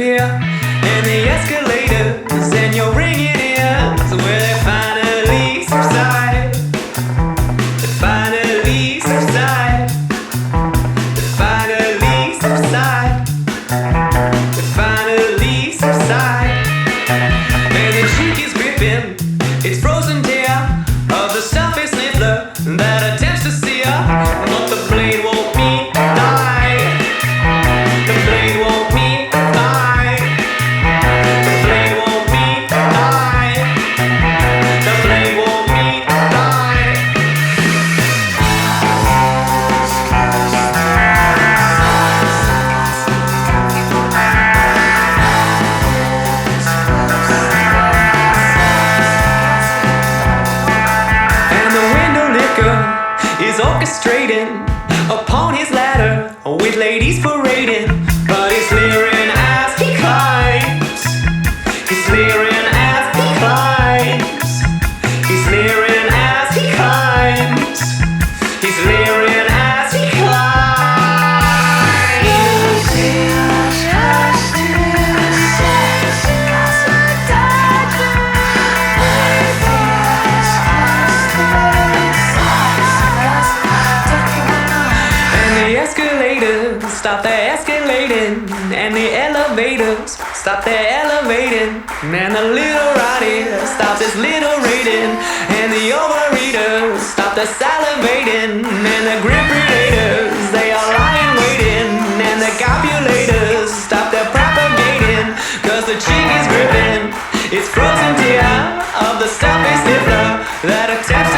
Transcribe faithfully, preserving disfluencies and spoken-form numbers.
disappear, and the escalators and your ringing ears, where they finally subside. They finally subside. They finally subside. They finally subside. And the cheek is gripping its frozen tear of the selfish sniffler that attempts to sear, but the blade won't meet the eye. The blade won't meet the eye. The blade won't meet the eye. The blade won't meet the eye. And the window liquor is orchestrating upon his ladder with ladies parading, but he's leering as he climbs. He's leering as he climbs. He's leering as he climbs. He's leering as he Stop their escalating, and the elevators stop their elevating, and the little Roddy stops his little rating, and the overeaters stop their salivating, and the grim predators, they are lying waiting, and the copulators stop their propagating, cause the cheek is gripping its frozen tear of the selfish sniffler that attempts